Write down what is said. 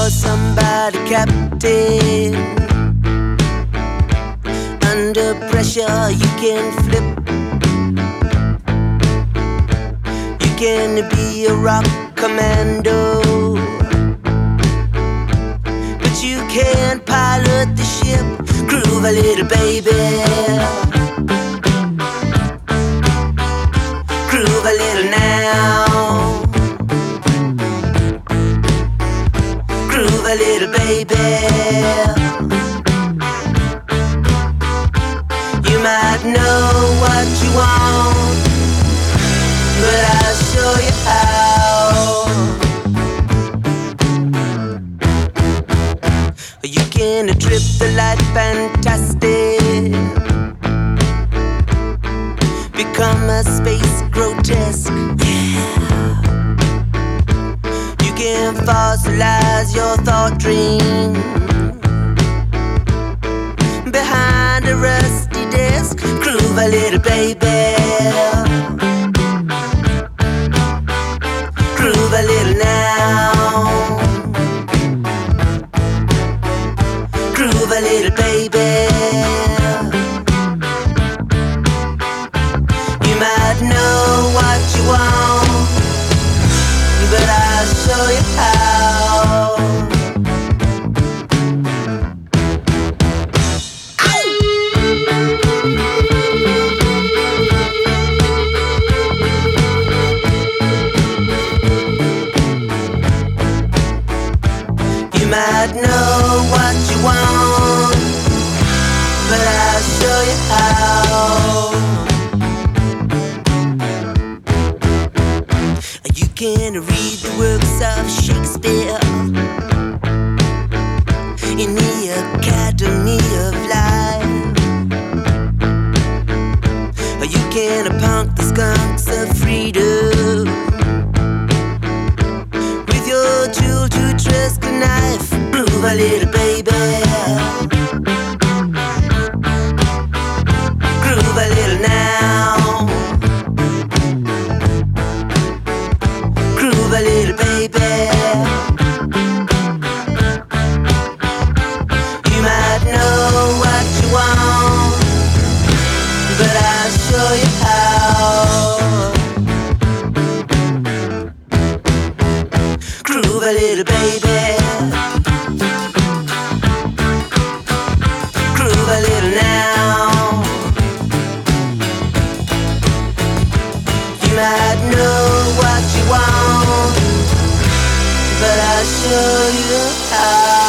call somebody captain. Under pressure you can flip. You can be a rock commando, but you can't pilot the ship. Groove a little baby, groove a little now. Groove a little baby. You might know what you want, but I'll show you how. You can trip the light fantastic, become a space grotesque. You can fossilize your thought dream behind a rusty desk. Groove a little baby, groove a little now. Groove a little baby. You might know what you want, but I'll show you how. You might know what you want, but I'll show you how. You can read the works of Shakespeare in the Academy of Life. You can punk the skunks of freedom with your jewel to trust a knife. Groove a little baby, groove a little now. Groove a little baby. You might know what you want, but I'll show you how. Groove a little baby, groove a little now. You might know what you want, but I'll show you how.